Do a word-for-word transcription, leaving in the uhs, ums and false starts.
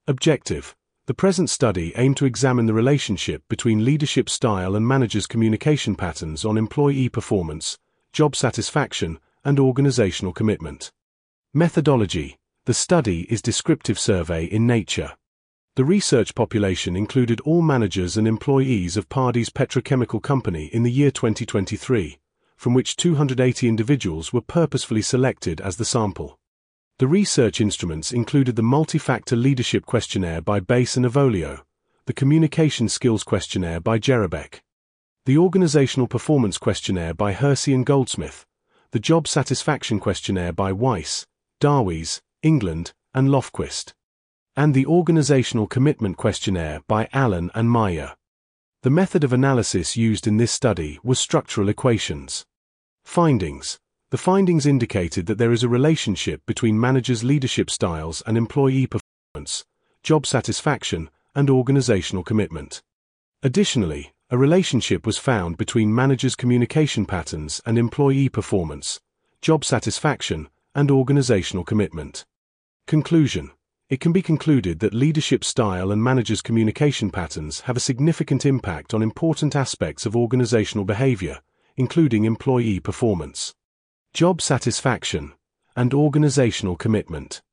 Objective: the present study aimed to examine the relationship between leadership style and managers' communication patterns on employee performance, job satisfaction, and organizational commitment. Methodology: the study is descriptive survey in nature. The research population included all managers and employees of Pardy's Petrochemical Company in the year twenty twenty-three, from which two hundred eighty individuals were purposefully selected as the sample. The research instruments included the Multi-Factor Leadership Questionnaire by Bass and Avolio, the Communication Skills Questionnaire by Jerabek, the Organizational Performance Questionnaire by Hersey and Goldsmith, the Job Satisfaction Questionnaire by Weiss, Darwies, England, and Lofquist, and the Organizational Commitment Questionnaire by Allen and Meyer. The method of analysis used in this study was structural equations. Findings: the findings indicated that there is a relationship between managers' leadership styles and employee performance, job satisfaction, and organizational commitment. Additionally, a relationship was found between managers' communication patterns and employee performance, job satisfaction, and organizational commitment. Conclusion: it can be concluded that leadership style and managers' communication patterns have a significant impact on important aspects of organizational behavior, including employee performance, job satisfaction, and organizational commitment.